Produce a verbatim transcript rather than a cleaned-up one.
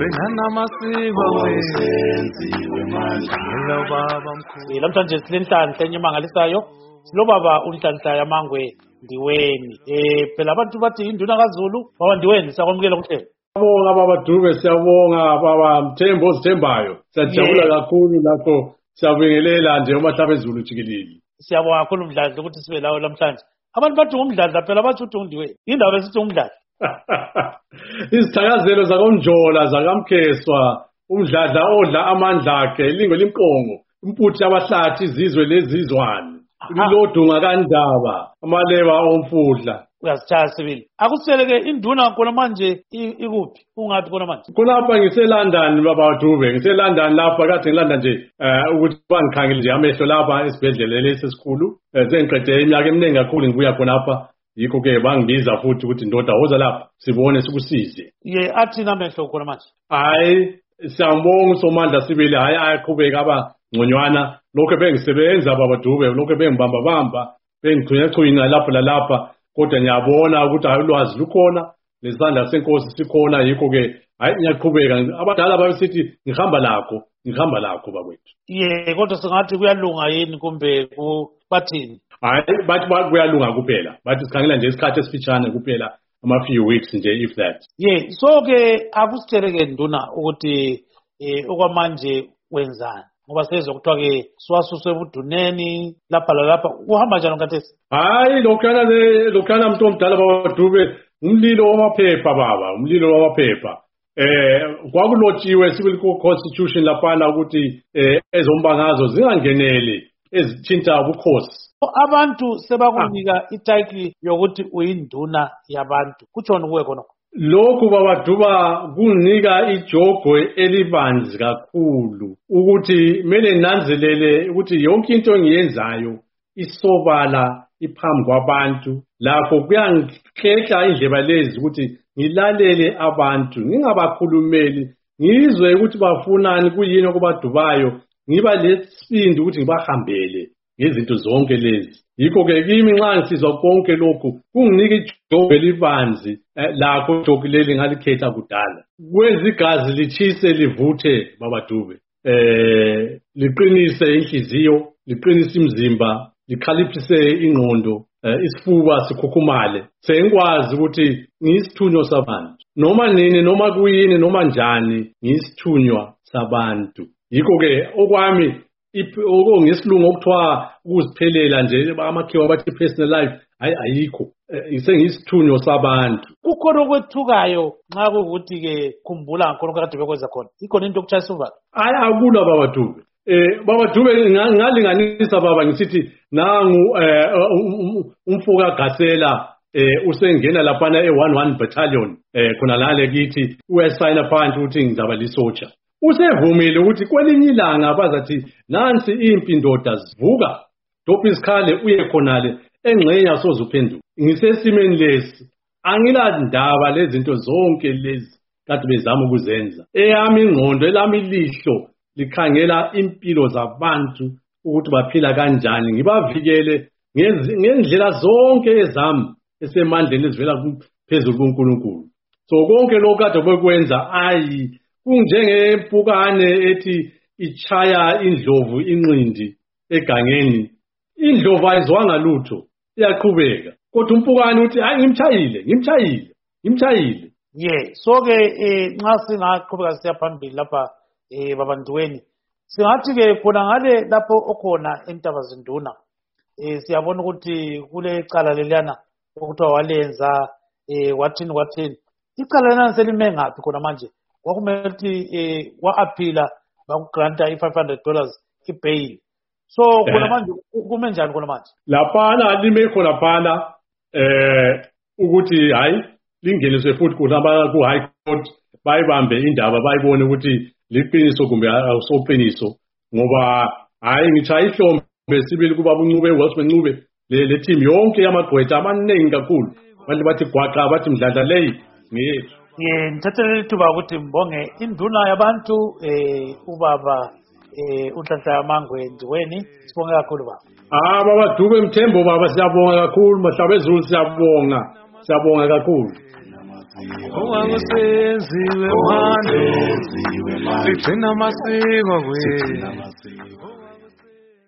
Lamhlanje silenhlanhla enyamangalisayo silobaba uNhlanhla Yamangwe Ndiweni. Eh phela abantu bathi induna kaZulu baba Ndiweni sakwamukela kuhlelo. Siyabonga baba Dube, siyabonga baba Mthembu ozithembayo. Siyajabula kakhulu lapho siyabingelela nje uMahlaba eZulu jikelele. Siyabonga kakhulu Mdladla ukuthi sibe lawo namhlanje. Abantu bathi uMdladla phela bathi uthi uNdiweni. Indaba esithi uMdladla. Izithakazelo zakomjola zakamkheswa uMdladla odla amandla akhe ilingo limqongo imputhi abahlathi izizwe lezizwane ilodunga kandaba amaleba omfudla uyasitshaya sibili akuseleke induna khona manje ikuphi ungathi khona manje kulapha ngiseLondon baba Dube ngiseLondon lapha kade ngilanda nje ukuthi bangikhangele nje amehlo lapha esibhedlela lesi esikhulu sengiqede iminyaka eminingi kakhulu ngibuya khona lapha yikho ke bangibiza futhi ukuthi ndoda woza lapha sibone sikusize ye athi namehlo khona manje hayi siyambonga uSomandla sibili hayi ayaqhubeka aba ngconywana lokho bengisebenza baba Dube lokho bengibamba bamba bengigcina lapha lalapha kodwa ngiyabona ukuthi ayulwazi lukhona lesandla senkosi sikhona yikho ke hayi ngiyaqhubeka abadala babesithi ngihamba lakho ngihamba lakho bakwethu ye kodwa singathi kuyalunga yini kumbe bathini hayi bathi kuyalunga kuphela bathi sikhangela nje isikhathi esifitshane kuphela ama few weeks nje if that ye so ke akusitsheleke nduna ukuthi eh okwamanje wenzani ngoba sezwe kuthiwa ke siwasuswe ebuduneni lapha lalapha uhamba njani ngathesi hayi lokhana le lokhana umuntu omdala baba Dube umlilo wamaphepha baba umlilo wamaphepha eh kwakulotshiwe civil constitution laphana ukuthi eh ezombangazo zingangeneli ezithinta ubukhosi abantu sebakunika ititle yokuthi uyinduna yabantu kutshoni kuwe khona lokhu baba Duba kunika ijogo elibanzi kakhulu ukuthi mele nanzelele ukuthi yonke into engiyenzayo isobala iphambi kwabantu lapho kuyangikhehla indleba lezi ukuthi ngilalele abantu ngingabakhulumeli ngizwe ukuthi bafunani kuyini okubadubayo ngiba lesibindi ukuthi ngibahambele ngezinto zonke lezi yikho ke kimi nxa ngisizwa konke lokhu kunginika ijogo elibanzi lakho ijogo leli ngalikhetha kudala kwenza igazi lichise livuthe baba Dube eh liqinise inhliziyo liqinise imizimba likhaliphise ingqondo isifuba sikhukhumale sengikwazi ukuthi ngisithunywa sabantu noma nini noma kuyini noma njani ngisithunywa sabantu yikho ke okwami oko ngesilungu okuthiwa ukuziphelela nje amakhiwa bathi personal life hayi ayikho ngisengiyisithunywa sabantu kukhona okwethukayo nxa kukuthi ke khumbula ngakho kade bekwenza khona ikhona into okuchayisa uvalo hayi akula baba Dube eh baba Dube ngalinganisa baba ngisithi nangu umfuka Gasela eh usengena laphana e one one battalion eh khona lale kithi uyasayina phansi ukuthi ngizaba lisotsha usevumile ukuthi kwelinye ilanga bazathi nansi impi ndoda zivuka dophi isikhale uye khonale engxenya sozuphenduka ngisesimeni lesi angilandaba lezinto zonke lezi kade bezama ukuzenza eyami ingqondo elami ilihlo likhangela impilo zabantu ukuthi baphila kanjani ngibavikele ngendlela zonke ezami esemandleni ezivela phezulu kuNkulunkulu so konke lokho kade bekwenza ayi kunjengempukane ethi ichaya indlovu inqindi egangeni indlovu ayizwanga lutho iyaqhubeka kodwa umpukane uthi hayi ngimchayile ngimchayile ngimchayile ye so ke nxa singaqhubeka siya phambili lapha eh baba Ndiweni singathi ke khona ngale lapho okhona eNtaba Zinduna eh siyabona ukuthi kule icala leliyana okuthiwa walenza eh wathini wathini icala leliyana selime ngaphi khona manje kwakumele ukuthi eh wa-appeala bakugranta i-five hundred dollars i-bail so khona manje kume njani khona manje laphana lime khona phana eh ukuthi hayi lingeniswe futhi kulaba ku-high court bayibambe indaba bayibone ukuthi liqiniso kumbe awusoqiniso ngoba hayi ngitshaya ihlombe sibili kuba uNcube Welshman Ncube le team yonke yamagqwetha amaningi kakhulu abantu bathi gwaqa bathi Mdladla leyi ngiyethu ye ngithathele ithuba ukuthi mbonge induna yabantu eh ubaba eh uNhlanhla Yamangwe Ndiweni sibonge kakhulu baba ah baba Dube Mthembu baba siyabonga kakhulu Mahlaba eZulu siyabonga siyabonga kakhulu Owakusenziwe manje sigcina amasiko kwethu.